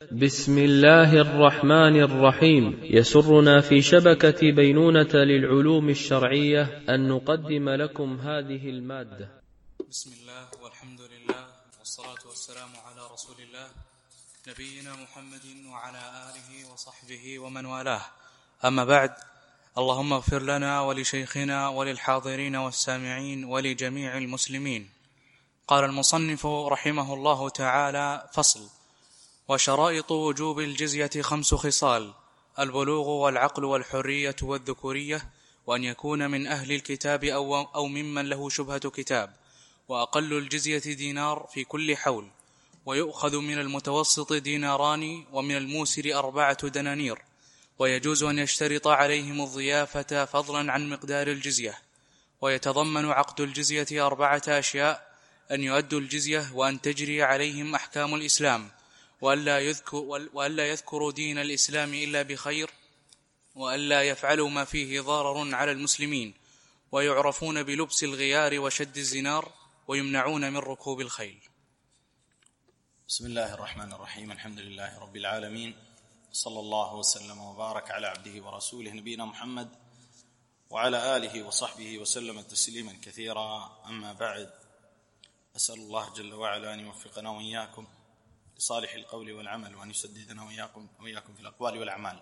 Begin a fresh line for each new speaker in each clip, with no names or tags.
بسم الله الرحمن الرحيم. يسرنا في شبكة بينونة للعلوم الشرعية أن نقدم لكم هذه المادة.
بسم الله والحمد لله والصلاة والسلام على رسول الله نبينا محمد وعلى آله وصحبه ومن والاه. أما بعد، اللهم اغفر لنا ولشيخنا وللحاضرين والسامعين ولجميع المسلمين. قال المصنف رحمه الله تعالى: فصل. وشرائط وجوب الجزية 5 خصال: البلوغ والعقل والحرية والذكورية، وأن يكون من أهل الكتاب أو ممن له شبهة كتاب، وأقل الجزية دينار في كل حول، ويؤخذ من المتوسط ديناران، ومن الموسر 4 دنانير، ويجوز أن يشترط عليهم الضيافة فضلا عن مقدار الجزية. ويتضمن عقد الجزية 4 أشياء: أن يؤدوا الجزية، وأن تجري عليهم أحكام الإسلام، وألا يذكروا دين الإسلام إلا بخير، وألا يفعلوا ما فيه ضرر على المسلمين، ويعرفون بلبس الغيار وشد الزنار، ويمنعون من ركوب الخيل.
بسم الله الرحمن الرحيم. الحمد لله رب العالمين، صلى الله وسلم وبارك على عبده ورسوله نبينا محمد وعلى آله وصحبه وسلم تسليما كثيرا. أما بعد، أسأل الله جل وعلا أن يوفقنا وإياكم لصالح القول والعمل، وأن يسددنا وإياكم في الأقوال والأعمال.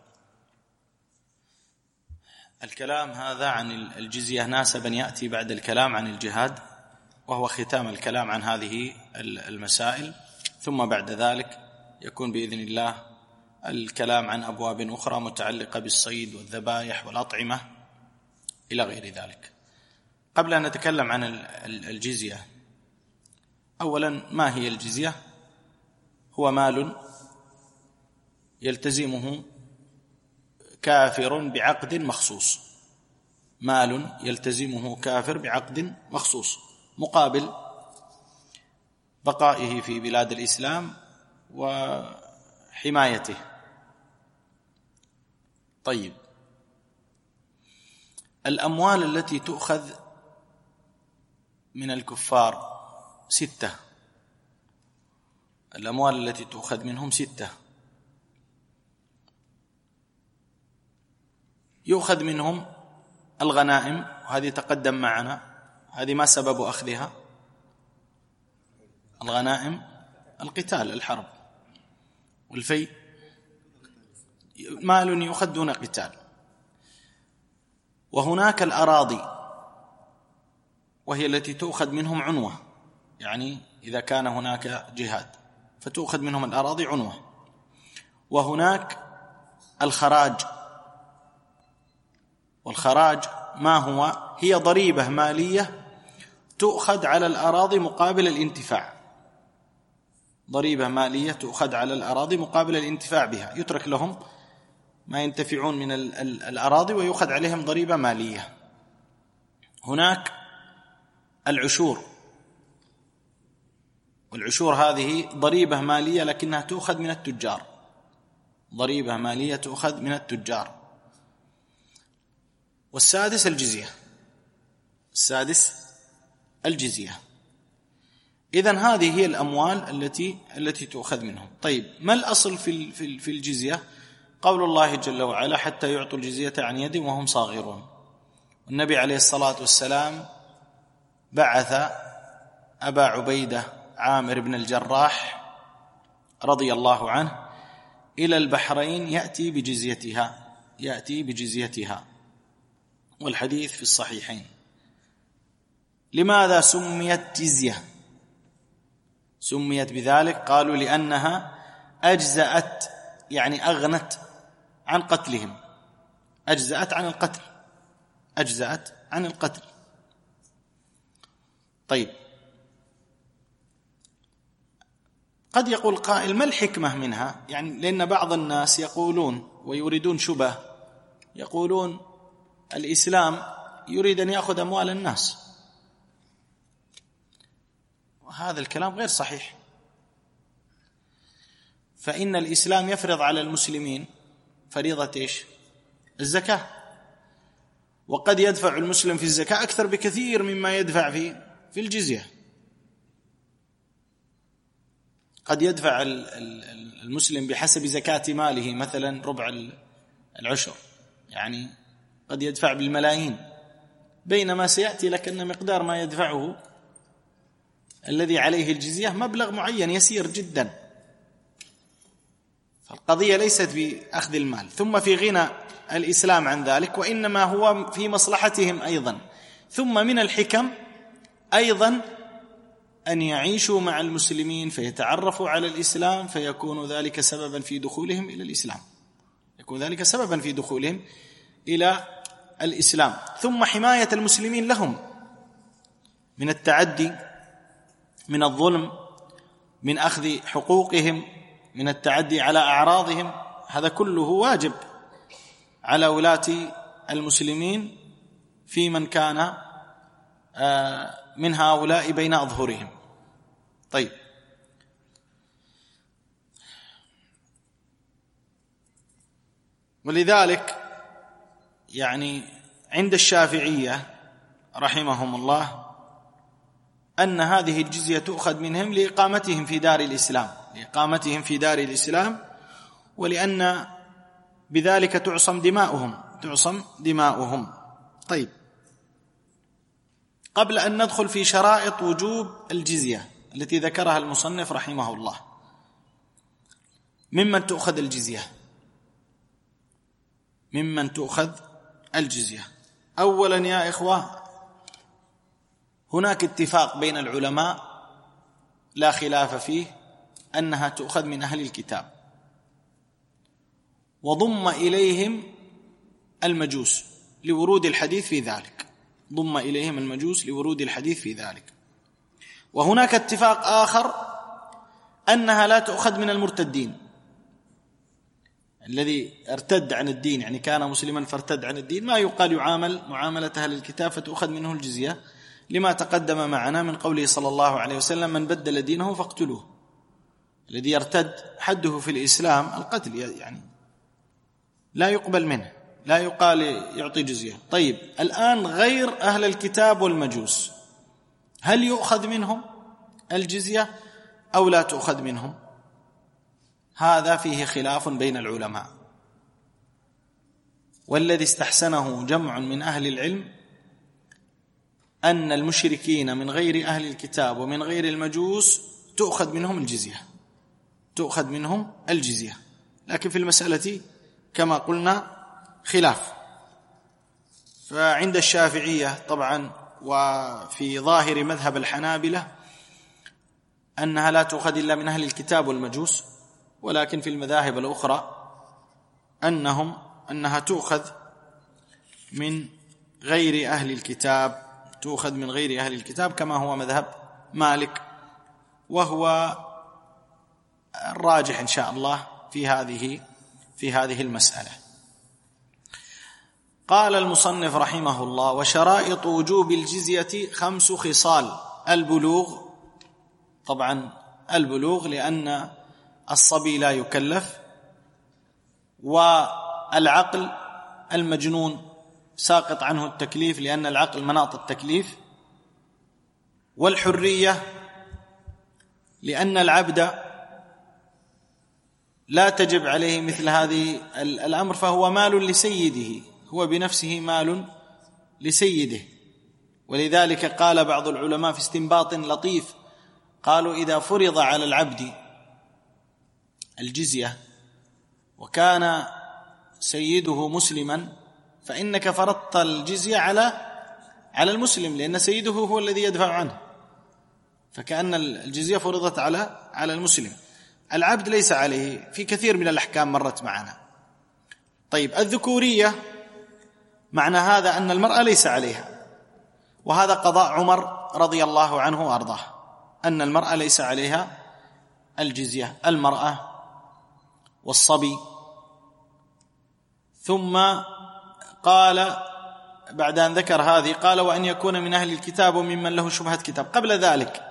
الكلام هذا عن الجزية ناسبا يأتي بعد الكلام عن الجهاد، وهو ختام الكلام عن هذه المسائل، ثم بعد ذلك يكون بإذن الله الكلام عن أبواب أخرى متعلقة بالصيد والذبائح والأطعمة إلى غير ذلك. قبل أن نتكلم عن الجزية، أولا، ما هي الجزية؟ هو مال يلتزمه كافر بعقد مخصوص، مال يلتزمه كافر بعقد مخصوص مقابل بقائه في بلاد الإسلام وحمايته. طيب، الأموال التي تؤخذ من الكفار 6. الأموال التي تؤخذ منهم 6. يؤخذ منهم الغنائم، وهذه تقدم معنا. هذه ما سبب أخذها؟ الغنائم القتال، الحرب. والفي مال يؤخذ دون قتال. وهناك الأراضي، وهي التي تؤخذ منهم عنوة، يعني إذا كان هناك جهاد فتؤخذ منهم الأراضي عنوة. وهناك الخراج، والخراج ما هو؟ هي ضريبة مالية تؤخذ على الأراضي مقابل الانتفاع. ضريبة مالية تؤخذ على الأراضي مقابل الانتفاع بها، يترك لهم ما ينتفعون من الأراضي ويؤخذ عليهم ضريبة مالية. هناك العشور، والعشور هذه ضريبة مالية لكنها تؤخذ من التجار، ضريبة مالية تؤخذ من التجار. والسادس الجزية، السادس الجزية. إذن هذه هي الأموال التي تؤخذ منهم. طيب، ما الأصل في الجزية؟ قول الله جل وعلا: حتى يعطوا الجزية عن يد وهم صاغرون. والنبي عليه الصلاة والسلام بعث أبا عبيدة عامر بن الجراح رضي الله عنه إلى البحرين يأتي بجزيتها، والحديث في الصحيحين. لماذا سميت جزية؟ سميت بذلك، قالوا لأنها أجزأت، يعني أغنت عن قتلهم، أجزأت عن القتل. طيب، قد يقول قائل: ما الحكمة منها؟ يعني لأن بعض الناس يقولون ويريدون شبه، يقولون الإسلام يريد أن يأخذ أموال الناس، وهذا الكلام غير صحيح. فإن الإسلام يفرض على المسلمين فريضة إيش؟ الزكاة. وقد يدفع المسلم في الزكاة أكثر بكثير مما يدفع في الجزية. قد يدفع المسلم بحسب زكاة ماله مثلا ربع العشر، يعني قد يدفع بالملايين، بينما سيأتي لك أن مقدار ما يدفعه الذي عليه الجزية مبلغ معين يسير جدا. فالقضية ليست بأخذ المال ثم في غنى الإسلام عن ذلك، وإنما هو في مصلحتهم أيضا. ثم من الحكم أيضا أن يعيشوا مع المسلمين فيتعرفوا على الإسلام، فيكون ذلك سببا في دخولهم إلى الإسلام، يكون ذلك سببا في دخولهم إلى الإسلام. ثم حماية المسلمين لهم من التعدي، من الظلم، من أخذ حقوقهم، من التعدي على أعراضهم، هذا كله واجب على ولاة المسلمين في من كان من هؤلاء بين أظهرهم. طيب، ولذلك يعني عند الشافعية رحمهم الله أن هذه الجزية تؤخذ منهم لإقامتهم في دار الإسلام، لإقامتهم في دار الإسلام، ولأن بذلك تعصم دماؤهم. طيب، قبل أن ندخل في شرائط وجوب الجزية التي ذكرها المصنف رحمه الله، ممن تؤخذ الجزية؟ ممن تؤخذ الجزية؟ أولا يا إخوة، هناك اتفاق بين العلماء لا خلاف فيه أنها تؤخذ من أهل الكتاب، وضم إليهم المجوس لورود الحديث في ذلك، ضم إليهم المجوس لورود الحديث في ذلك. وهناك اتفاق آخر أنها لا تؤخذ من المرتدين، الذي ارتد عن الدين، يعني كان مسلما فارتد عن الدين، ما يقال يعامل معاملة أهل الكتاب فتؤخذ منه الجزية، لما تقدم معنا من قوله صلى الله عليه وسلم: من بدل دينه فاقتلوه. الذي يرتد حده في الإسلام القتل، يعني لا يقبل منه، لا يقال يعطي جزية. طيب، الآن غير أهل الكتاب والمجوس، هل يؤخذ منهم الجزية أو لا تؤخذ منهم؟ هذا فيه خلاف بين العلماء، والذي استحسنه جمع من أهل العلم أن المشركين من غير أهل الكتاب ومن غير المجوس تؤخذ منهم الجزية، لكن في المسألة كما قلنا خلاف. فعند الشافعية طبعا وفي ظاهر مذهب الحنابلة أنها لا تؤخذ إلا من أهل الكتاب والمجوس، ولكن في المذاهب الأخرى أنها تؤخذ من غير أهل الكتاب، تؤخذ من غير أهل الكتاب، كما هو مذهب مالك، وهو الراجح إن شاء الله في هذه المسألة. قال المصنف رحمه الله: وشرائط وجوب الجزية 5 خصال. البلوغ، طبعا البلوغ لأن الصبي لا يكلف، والعقل، المجنون ساقط عنه التكليف لأن العقل مناط التكليف، والحرية لأن العبد لا تجب عليه مثل هذه الأمر، فهو مال لسيده، هو بنفسه مال لسيده. ولذلك قال بعض العلماء في استنباط لطيف، قالوا: إذا فرض على العبد الجزية وكان سيده مسلما فإنك فرضت الجزية على المسلم، لأن سيده هو الذي يدفع عنه، فكأن الجزية فرضت على المسلم. العبد ليس عليه في كثير من الأحكام مرت معنا. طيب، الذكورية معنى هذا أن المرأة ليس عليها، وهذا قضاء عمر رضي الله عنه وأرضاه، أن المرأة ليس عليها الجزية، المرأة والصبي. ثم قال بعد أن ذكر هذه قال: وأن يكون من أهل الكتاب وممن له شبهة كتاب. قبل ذلك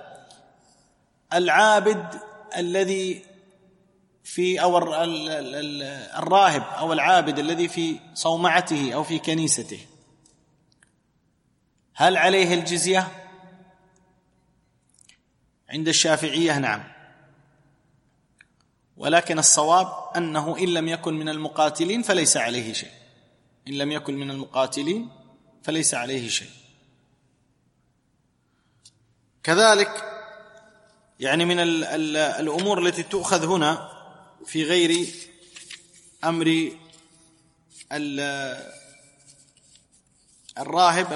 العابد الذي في أو الراهب أو العابد الذي في صومعته أو في كنيسته، هل عليه الجزية؟ عند الشافعية نعم، ولكن الصواب أنه إن لم يكن من المقاتلين فليس عليه شيء، إن لم يكن من المقاتلين فليس عليه شيء. كذلك يعني من الأمور التي تؤخذ هنا في غير أمر الراهب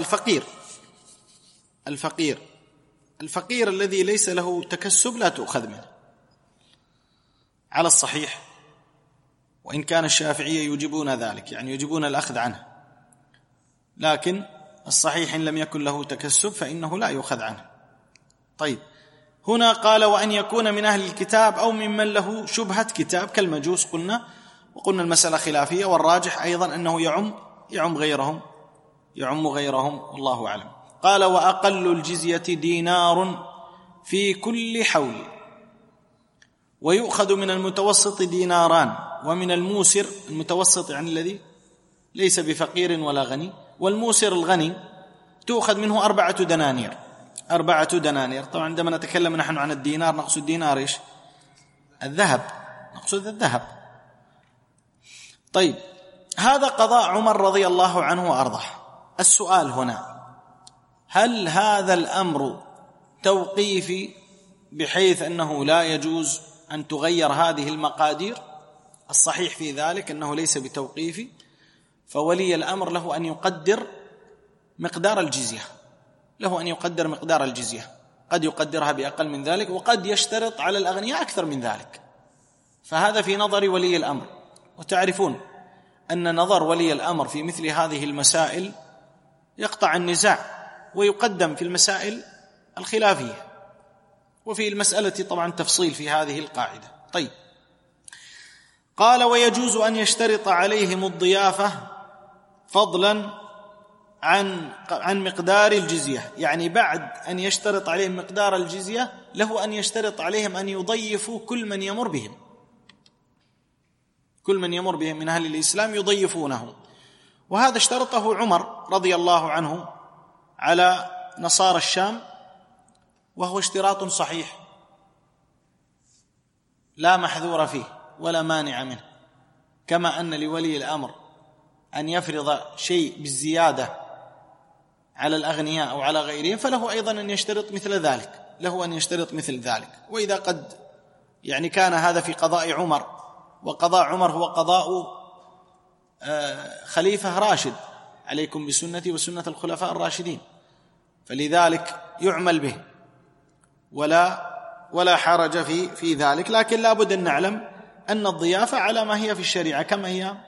الفقير الذي ليس له تكسب لا تؤخذ منه على الصحيح، وإن كان الشافعية يجيبون ذلك، يعني يجيبون الأخذ عنه، لكن الصحيح إن لم يكن له تكسب فإنه لا يؤخذ عنه. طيب هنا قال وأن يكون من أهل الكتاب أو ممن له شبهة كتاب كالمجوس قلنا، وقلنا المسألة خلافية، والراجح أيضا أنه يعم غيرهم والله أعلم. قال وأقل الجزية دينار في كل حول، ويؤخذ من المتوسط ديناران، ومن الموسر، المتوسط يعني الذي ليس بفقير ولا غني، والموسر الغني تؤخذ منه 4 دنانير. 4 دنانير. طبعا عندما نتكلم نحن عن الدينار نقصد الدينار إيش؟ الذهب، نقصد الذهب. طيب هذا قضاء عمر رضي الله عنه وأرضاه. السؤال هنا، هل هذا الأمر توقيفي بحيث أنه لا يجوز أن تغير هذه المقادير؟ الصحيح في ذلك أنه ليس بتوقيفي، فولي الأمر له أن يقدر مقدار الجزية، قد يقدرها بأقل من ذلك، وقد يشترط على الأغنياء أكثر من ذلك، فهذا في نظر ولي الأمر. وتعرفون أن نظر ولي الأمر في مثل هذه المسائل يقطع النزاع، ويقدم في المسائل الخلافية، وفي المسألة طبعا تفصيل في هذه القاعدة. طيب قال ويجوز أن يشترط عليهم الضيافة فضلا عن مقدار الجزية، يعني بعد أن يشترط عليهم مقدار الجزية له أن يشترط عليهم أن يضيفوا كل من يمر بهم من أهل الإسلام يضيفونه. وهذا اشترطه عمر رضي الله عنه على نصارى الشام، وهو اشتراط صحيح لا محذور فيه ولا مانع منه، كما أن لولي الأمر أن يفرض شيء بالزيادة على الأغنياء أو على غيرهم، فله أيضا أن يشترط مثل ذلك. وإذا قد يعني كان هذا في قضاء عمر، وقضاء عمر هو قضاء خليفة راشد، عليكم بسنتي وسنة الخلفاء الراشدين، فلذلك يعمل به ولا حرج في ذلك. لكن لا بد أن نعلم أن الضيافة على ما هي في الشريعة. كم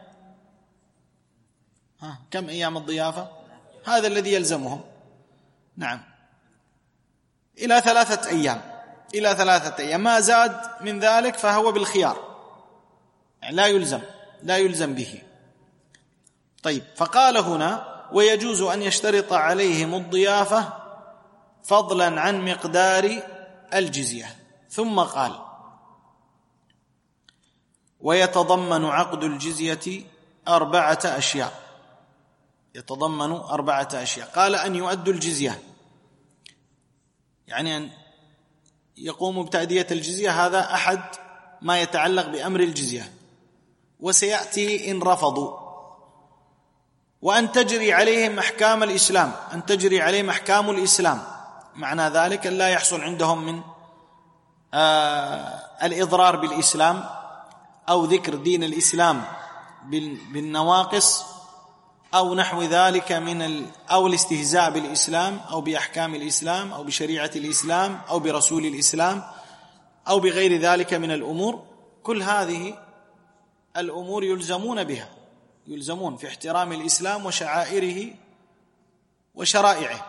أيام الضيافة؟ هذا الذي يلزمهم، نعم، إلى 3 أيام، ما زاد من ذلك فهو بالخيار، يعني لا يلزم به. طيب فقال هنا ويجوز أن يشترط عليهم الضيافة فضلا عن مقدار الجزية، ثم قال ويتضمن عقد الجزية 4 أشياء. يتضمن 4 أشياء. قال أن يؤدوا الجزية، يعني أن يقوموا بتأدية الجزية، هذا أحد ما يتعلق بأمر الجزية، وسيأتي إن رفضوا. وأن تجري عليهم أحكام الإسلام، أن تجري عليهم أحكام الإسلام، معنى ذلك أن لا يحصل عندهم من الإضرار بالإسلام أو ذكر دين الإسلام بالنواقص أو نحو ذلك أو الاستهزاء بالإسلام أو بأحكام الإسلام أو بشريعة الإسلام أو برسول الإسلام أو بغير ذلك من الأمور. كل هذه الأمور يلزمون في احترام الإسلام وشعائره وشرائعه.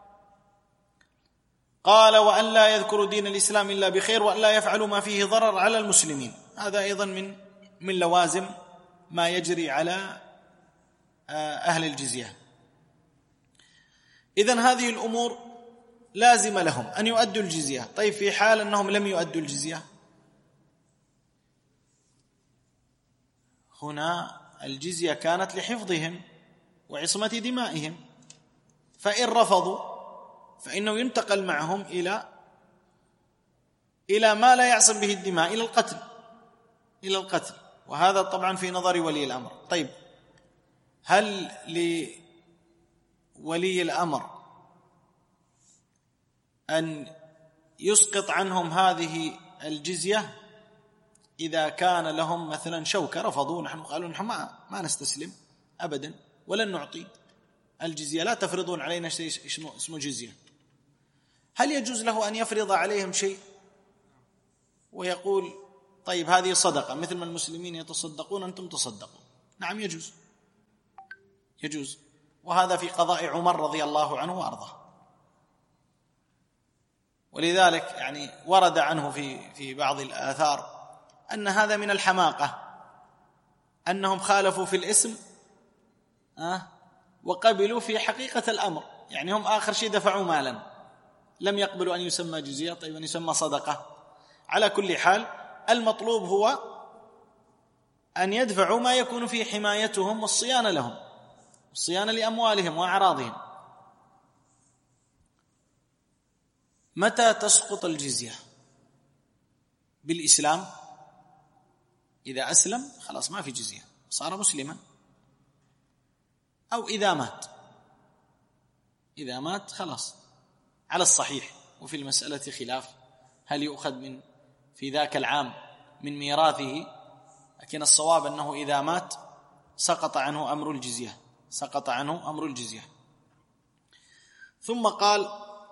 قال وأن لا يذكروا دين الإسلام إلا بخير، وأن لا يفعلوا ما فيه ضرر على المسلمين. هذا أيضا من لوازم ما يجري على أهل الجزية. إذن هذه الأمور لازم لهم أن يؤدوا الجزية. طيب في حال أنهم لم يؤدوا الجزية، هنا الجزية كانت لحفظهم وعصمة دمائهم، فإن رفضوا فإنه ينتقل معهم إلى ما لا يعصم به الدماء، إلى القتل. إلى القتل، وهذا طبعا في نظر ولي الأمر. طيب هل لولي الأمر أن يسقط عنهم هذه الجزية إذا كان لهم مثلا شوكة رفضوا، نحن قالوا نحن ما نستسلم أبدا ولن نعطي الجزية، لا تفرضون علينا شيء اسمه جزية، هل يجوز له أن يفرض عليهم شيء ويقول طيب هذه صدقة مثل ما المسلمين يتصدقون أنتم تصدقوا؟ نعم يجوز، وهذا في قضاء عمر رضي الله عنه وأرضاه. ولذلك يعني ورد عنه في بعض الآثار أن هذا من الحماقة، أنهم خالفوا في الاسم وقبلوا في حقيقة الأمر، يعني هم آخر شيء دفعوا مالا، لم يقبلوا أن يسمى جزية، طيب أن يسمى صدقة. على كل حال المطلوب هو أن يدفعوا ما يكون في حمايتهم والصيانة لهم، الصيانة لأموالهم وأعراضهم. متى تسقط الجزية؟ بالإسلام، إذا أسلم خلاص ما في جزية، صار مسلما. أو إذا مات خلاص على الصحيح، وفي المسألة خلاف هل يؤخذ في ذاك العام من ميراثه، لكن الصواب أنه إذا مات سقط عنه أمر الجزية. ثم قال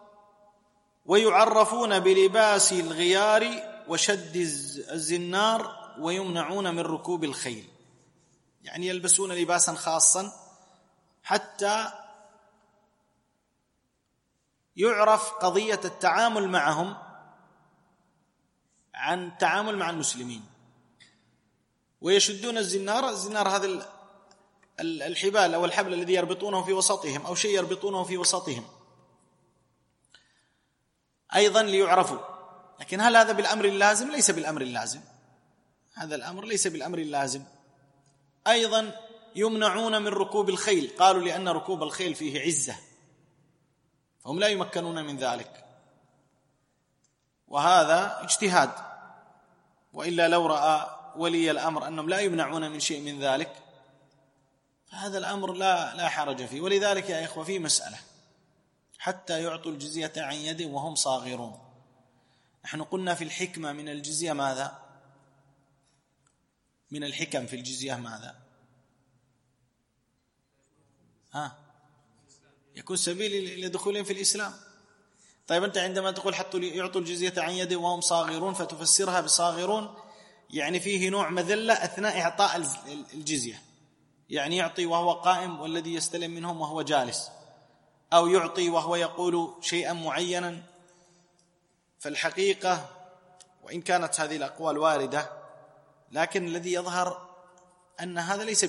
ويعرفون بلباس الغيار وشد الزنار ويمنعون من ركوب الخيل، يعني يلبسون لباسا خاصا حتى يعرف قضية التعامل معهم عن التعامل مع المسلمين. ويشدون الزنار هذا الحبال أو الحبل الذي يربطونه في وسطهم أو شيء يربطونه في وسطهم أيضا ليعرفوا. لكن هل هذا بالأمر اللازم؟ ليس بالأمر اللازم، هذا الأمر ليس بالأمر اللازم. أيضا يمنعون من ركوب الخيل، قالوا لأن ركوب الخيل فيه عزة، فهم لا يمكنون من ذلك، وهذا اجتهاد، وإلا لو رأى ولي الأمر أنهم لا يمنعون من شيء من ذلك فهذا الأمر لا حرج فيه. ولذلك يا إخوة في مسألة، حتى يعطوا الجزية عن يد وهم صاغرون. نحن قلنا في الحكمة من الجزية ماذا؟ من الحكم في الجزية ماذا؟ يكون سبيل لدخولهم في الإسلام. طيب أنت عندما تقول حتى يعطوا الجزية عن يد وهم صاغرون فتفسرها بصاغرون يعني فيه نوع مذلة أثناء إعطاء الجزية، يعني يعطي وهو قائم والذي يستلم منهم وهو جالس، أو يعطي وهو يقول شيئا معينا. فالحقيقة وإن كانت هذه الأقوال واردة، لكن الذي يظهر أن هذا ليس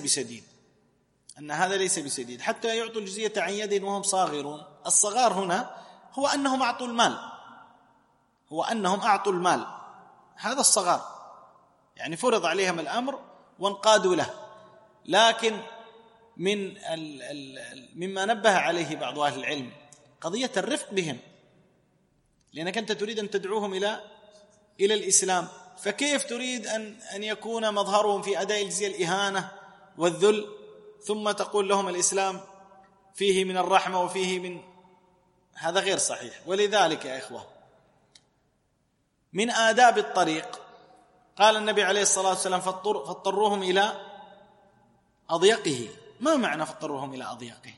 بسديد، حتى يعطوا الجزية عن يد وهم صاغرون. الصغار هنا هو أنهم أعطوا المال، هذا الصغار، يعني فرض عليهم الأمر وانقادوا له. لكن مما نبه عليه بعض أهل العلم قضية الرفق بهم، لأنك أنت تريد أن تدعوهم إلى الإسلام، فكيف تريد أن يكون مظهرهم في أداء الجزية الإهانة والذل، ثم تقول لهم الإسلام فيه من الرحمة وفيه من هذا غير صحيح. ولذلك يا إخوة من آداب الطريق قال النبي عليه الصلاة والسلام فاضطروهم إلى أضيقه. ما معنى فاضطروهم إلى أضيقه؟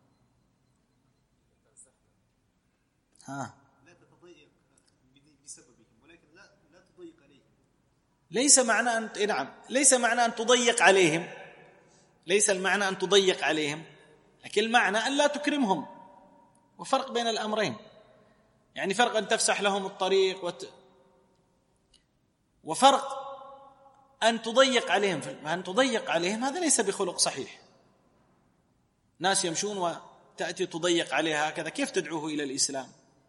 لا تتضيق بسببهم، ولكن لا تضيق عليهم. ليس معنى أن تضيق عليهم، ليس المعنى أن تضيق عليهم، لكن المعنى أن لا تكرمهم. وفرق بين الأمرين، يعني فرق أن تفسح لهم الطريق وفرق أن تضيق عليهم. أن تضيق عليهم هذا ليس بخلق صحيح. ناس يمشون وتأتي تضيق عليها هكذا، كيف تدعوه إلى الإسلام؟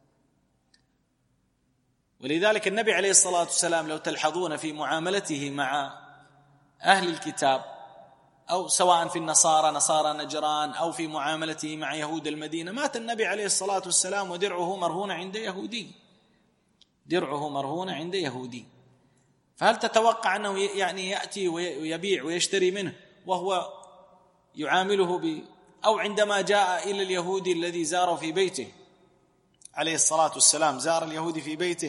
ولذلك النبي عليه الصلاة والسلام لو تلحظون في معاملته مع أهل الكتاب، أو سواء في نصارى نجران، أو في معاملته مع يهود المدينة، مات النبي عليه الصلاة والسلام ودرعه مرهون عند يهودي، فهل تتوقع أنه يعني يأتي ويبيع ويشتري منه وهو يعامله أو عندما جاء إلى اليهودي الذي زاره في بيته عليه الصلاة والسلام، زار اليهودي في بيته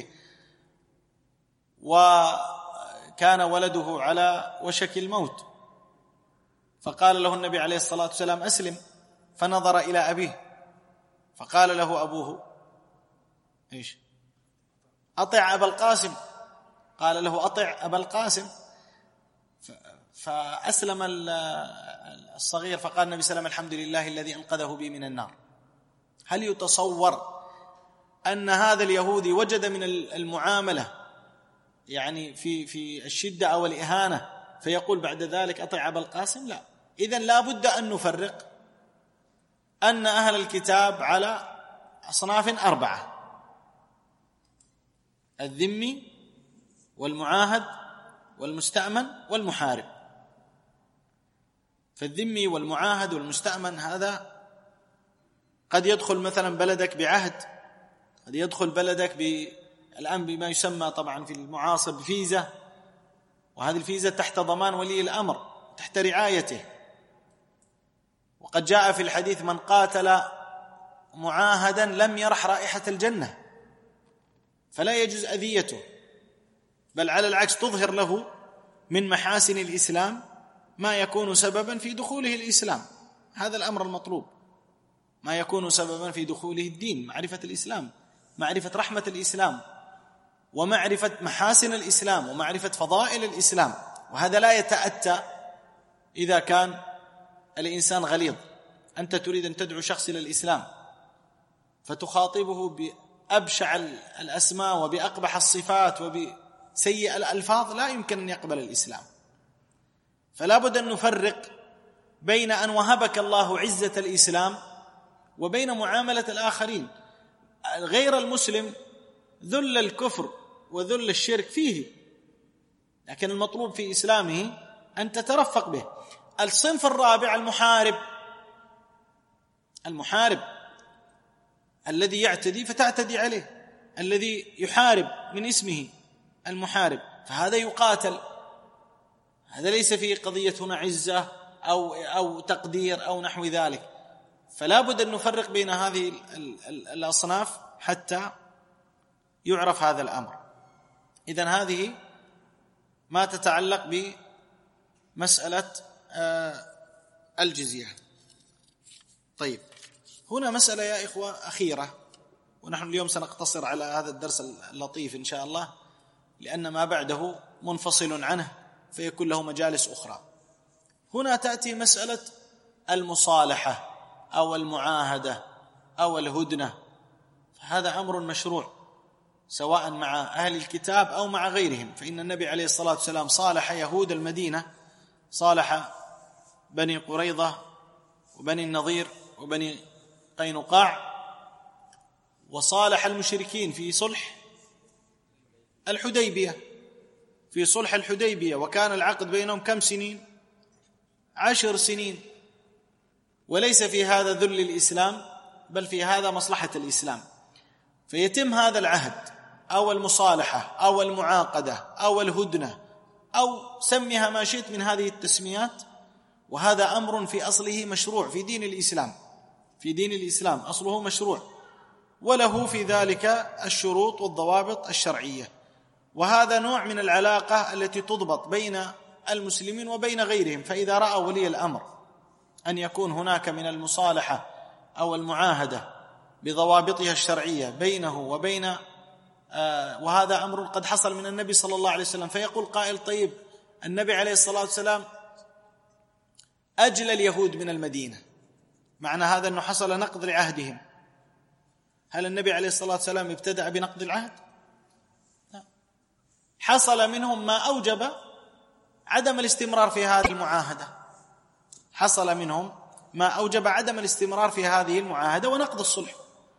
وكان ولده على وشك الموت، فقال له النبي عليه الصلاة والسلام أسلم، فنظر إلى أبيه فقال له أبوه إيش؟ أطع أبا القاسم. قال له أطع أبا القاسم، فأسلم الصغير فقال النبي صلى الله عليه وسلم الحمد لله الذي أنقذه بي من النار. هل يتصور أن هذا اليهودي وجد من المعاملة يعني في الشدة أو الإهانة فيقول بعد ذلك أطع أبا القاسم؟ لا. إذن لا بد أن نفرق أن أهل الكتاب على أصناف 4: الذمي والمعاهد والمستأمن والمحارب. فالذمي والمعاهد والمستأمن هذا قد يدخل مثلا بلدك بعهد، قد يدخل بلدك الآن بما يسمى طبعا في المعاصر بفيزا، وهذه الفيزا تحت ضمان ولي الأمر، تحت رعايته. وقد جاء في الحديث من قاتل معاهدا لم يرح رائحة الجنة، فلا يجوز أذيته، بل على العكس تظهر له من محاسن الإسلام ما يكون سببا في دخوله الإسلام. هذا الأمر المطلوب، ما يكون سببا في دخوله الدين، معرفة الإسلام، معرفة رحمة الإسلام، ومعرفة محاسن الإسلام، ومعرفة فضائل الإسلام. وهذا لا يتأتى إذا كان الإنسان غليظ. أنت تريد أن تدعو شخص إلى الإسلام فتخاطبه بأبشع الأسماء وبأقبح الصفات وبسيء الألفاظ، لا يمكن أن يقبل الإسلام. فلا بد أن نفرق بين أن وهبك الله عزة الإسلام وبين معاملة الآخرين. غير المسلم ذل الكفر وذل الشرك فيه، لكن المطلوب في إسلامه أن تترفق به. الصنف الرابع المحارب الذي يعتدي فتعتدي عليه، الذي يحارب من اسمه المحارب، فهذا يقاتل. هذا ليس فيه قضية هنا عزة أو تقدير أو نحو ذلك. فلا بد أن نفرق بين هذه الأصناف حتى يعرف هذا الأمر. إذن هذه ما تتعلق بمسألة الجزية. طيب، هنا مسألة يا إخوة أخيرة، ونحن اليوم سنقتصر على هذا الدرس اللطيف إن شاء الله، لأن ما بعده منفصل عنه فيكون له مجالس أخرى. هنا تأتي مسألة المصالحة أو المعاهدة أو الهدنة، فهذا أمر مشروع سواء مع أهل الكتاب أو مع غيرهم. فإن النبي عليه الصلاة والسلام صالح يهود المدينة، صالح بني قريظة وبني النضير وبني قينقاع، وصالح المشركين في صلح الحديبية، وكان العقد بينهم كم سنين؟ 10 سنين. وليس في هذا ذل الإسلام، بل في هذا مصلحة الإسلام. فيتم هذا العهد أو المصالحة أو المعاقدة أو الهدنة أو سميها ما شئت من هذه التسميات، وهذا أمر في أصله مشروع في دين الإسلام، أصله مشروع، وله في ذلك الشروط والضوابط الشرعية. وهذا نوع من العلاقة التي تضبط بين المسلمين وبين غيرهم. فإذا رأى ولي الأمر أن يكون هناك من المصالحة أو المعاهدة بضوابطها الشرعية بينه وبين وهذا أمر قد حصل من النبي صلى الله عليه وسلم، فيقول قائل: طيب، النبي عليه الصلاة والسلام أجل اليهود من المدينة، معنى هذا أنه حصل نقض لعهدهم. هل النبي عليه الصلاة والسلام ابتدأ بنقض العهد؟ لا. حصل منهم ما أوجب عدم الاستمرار في هذه المعاهدة ونقض الصلح.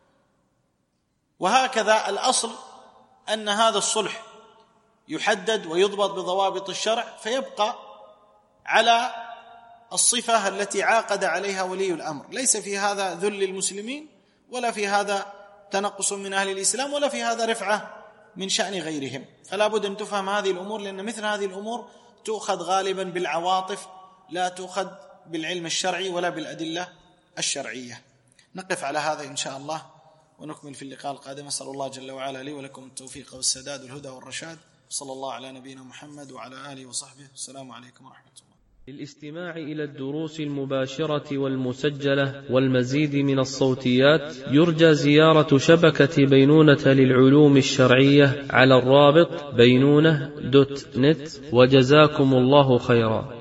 وهكذا الأصل أن هذا الصلح يحدد ويضبط بضوابط الشرع، فيبقى على الصفة التي عاقد عليها ولي الأمر. ليس في هذا ذل المسلمين، ولا في هذا تنقص من أهل الإسلام، ولا في هذا رفعة من شأن غيرهم. فلا بد أن تفهم هذه الأمور، لأن مثل هذه الأمور تؤخذ غالبا بالعواطف، لا تؤخذ بالعلم الشرعي ولا بالأدلة الشرعية. نقف على هذا إن شاء الله ونكمل في اللقاء القادم. أسأل الله جل وعلا لي ولكم التوفيق والسداد والهدى والرشاد. صلى الله على نبينا محمد وعلى آله وصحبه. السلام عليكم ورحمة الله.
للاستماع إلى الدروس المباشرة والمسجلة والمزيد من الصوتيات يرجى زيارة شبكة بينونة للعلوم الشرعية على الرابط بينونة.net. وجزاكم الله خيرا.